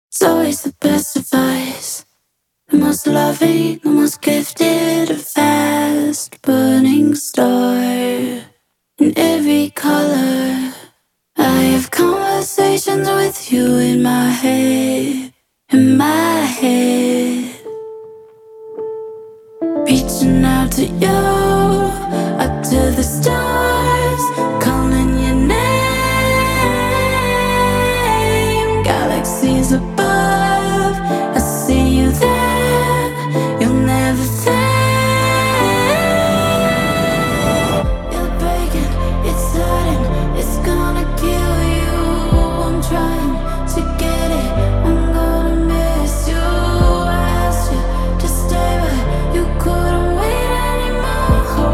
It's always the best advice. The most loving, the most gifted, a fast burning star in every color. I have conversations with you in my head, in my head. Reaching out to you, up to the stars, calling your name. Galaxies above, I see you there. You'll never fail. You're breaking, it's hurting, it's gonna kill you. I'm trying to get it, I'm gonna miss you. I asked you to stay, but you couldn't wait anymore.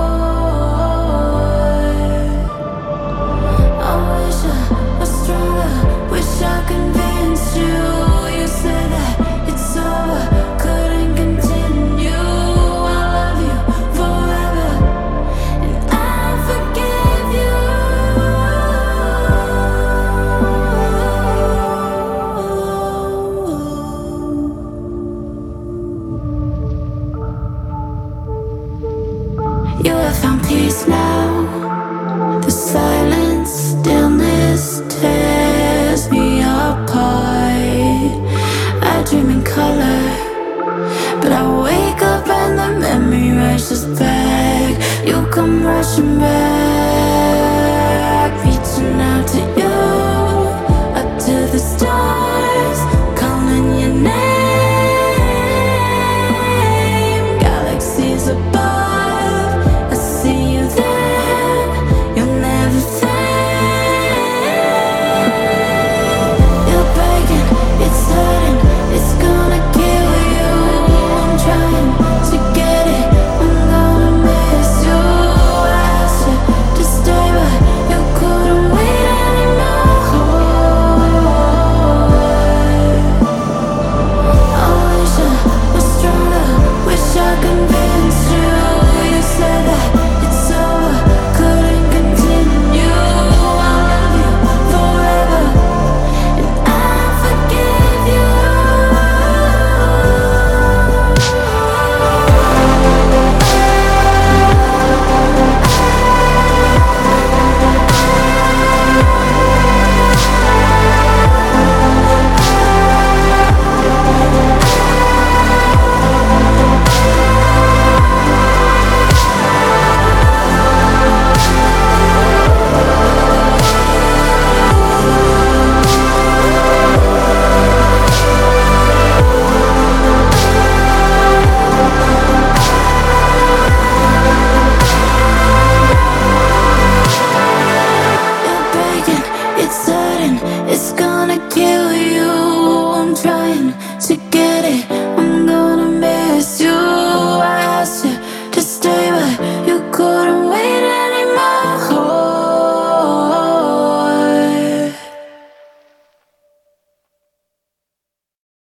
I wish I was stronger, wish I convinced you. You said that it's over, couldn't continue. I love you forever, and I forgive you. You have found peace now. The silence, stillness tears me apart. I dream in color, but I wake up and the memory rushes back. You come rushing back.